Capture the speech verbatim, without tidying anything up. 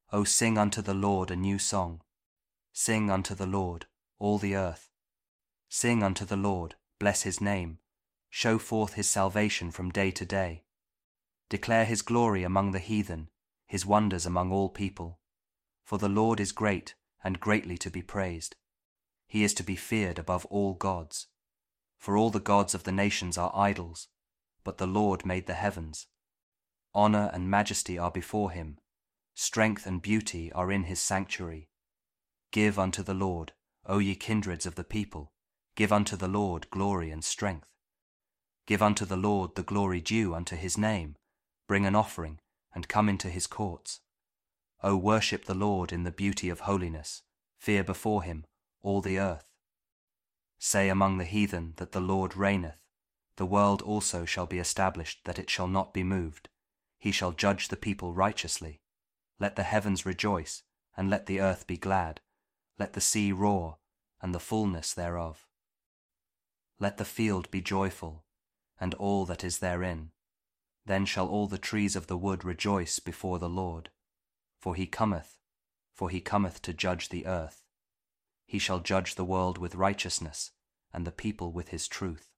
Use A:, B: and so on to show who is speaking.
A: O sing unto the Lord a new song. Sing unto the Lord, all the earth. Sing unto the Lord, bless his name. Show forth his salvation from day to day. Declare his glory among the heathen, his wonders among all people. For the Lord is great, and greatly to be praised. He is to be feared above all gods. For all the gods of the nations are idols, but the Lord made the heavens. Honor and majesty are before him. Strength and beauty are in his sanctuary. Give unto the Lord, O ye kindreds of the people, give unto the Lord glory and strength. Give unto the Lord the glory due unto his name. Bring an offering, and come into his courts. O worship the Lord in the beauty of holiness. Fear before him, all the earth. Say among the heathen that the Lord reigneth. The world also shall be established, that it shall not be moved. He shall judge the people righteously. Let the heavens rejoice, and let the earth be glad. Let the sea roar, and the fullness thereof. Let the field be joyful, and all that is therein. Then shall all the trees of the wood rejoice before the Lord. For he cometh, for he cometh to judge the earth. He shall judge the world with righteousness, and the people with his truth.